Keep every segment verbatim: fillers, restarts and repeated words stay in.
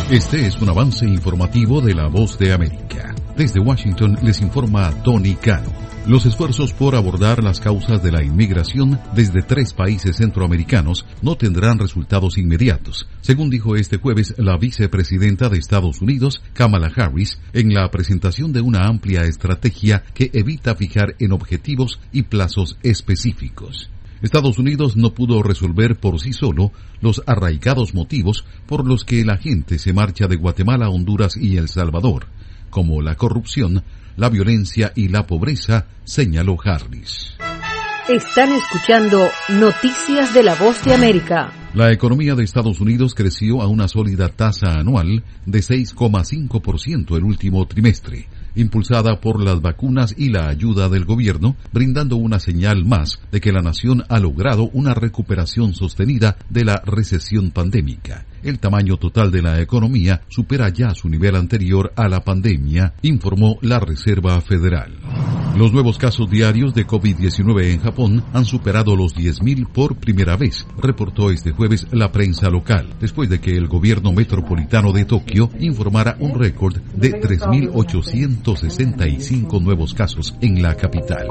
Este es un avance informativo de La Voz de América. Desde Washington les informa Tony Cano. Los esfuerzos por abordar las causas de la inmigración desde tres países centroamericanos no tendrán resultados inmediatos, según dijo este jueves la vicepresidenta de Estados Unidos, Kamala Harris, en la presentación de una amplia estrategia que evita fijar en objetivos y plazos específicos. Estados Unidos no pudo resolver por sí solo los arraigados motivos por los que la gente se marcha de Guatemala, Honduras y El Salvador, como la corrupción, la violencia y la pobreza, señaló Harris. Están escuchando Noticias de la Voz de América. La economía de Estados Unidos creció a una sólida tasa anual de seis coma cinco por ciento el último trimestre, impulsada por las vacunas y la ayuda del gobierno, brindando una señal más de que la nación ha logrado una recuperación sostenida de la recesión pandémica. El tamaño total de la economía supera ya su nivel anterior a la pandemia, informó la Reserva Federal. Los nuevos casos diarios de COVID diecinueve en Japón han superado los diez mil por primera vez, reportó este jueves la prensa local, después de que el gobierno metropolitano de Tokio informara un récord de tres mil ochocientos sesenta y cinco nuevos casos en la capital.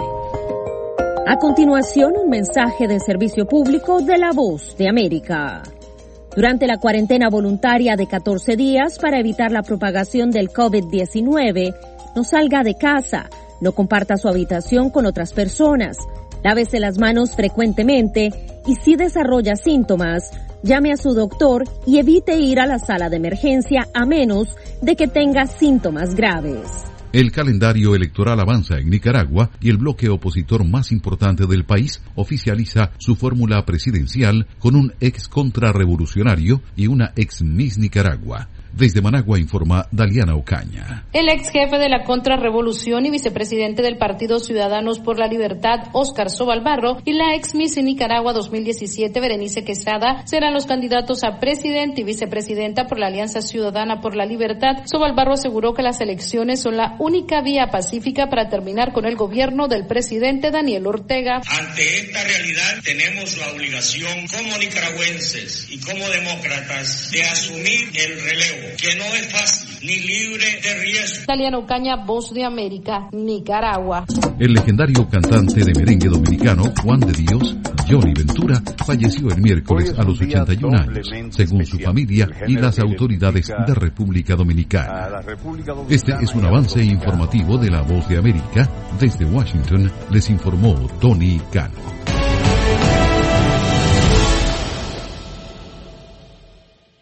A continuación, un mensaje de servicio público de La Voz de América. Durante la cuarentena voluntaria de catorce días para evitar la propagación del COVID diecinueve, no salga de casa, no comparta su habitación con otras personas, lávese las manos frecuentemente y si desarrolla síntomas, llame a su doctor y evite ir a la sala de emergencia a menos de que tenga síntomas graves. El calendario electoral avanza en Nicaragua y el bloque opositor más importante del país oficializa su fórmula presidencial con un ex contrarrevolucionario y una ex Miss Nicaragua. Desde Managua informa Daliana Ocaña. El ex jefe de la contrarrevolución y vicepresidente del Partido Ciudadanos por la Libertad, Óscar Sobalbarro, y la ex Miss Nicaragua dos mil diecisiete, Berenice Quesada, serán los candidatos a presidente y vicepresidenta por la Alianza Ciudadana por la Libertad. Sobalbarro aseguró que las elecciones son la única vía pacífica para terminar con el gobierno del presidente Daniel Ortega. Ante esta realidad tenemos la obligación como nicaragüenses y como demócratas de asumir el relevo, que no es fácil ni libre de riesgo. Daliana Ocaña, Voz de América, Nicaragua. El legendario cantante de merengue dominicano, Juan de Dios, Johnny Ventura, falleció el miércoles a los ochenta y un años, según su familia y las autoridades de República Dominicana. Este es un avance informativo de La Voz de América. Desde Washington les informó Tony Cano.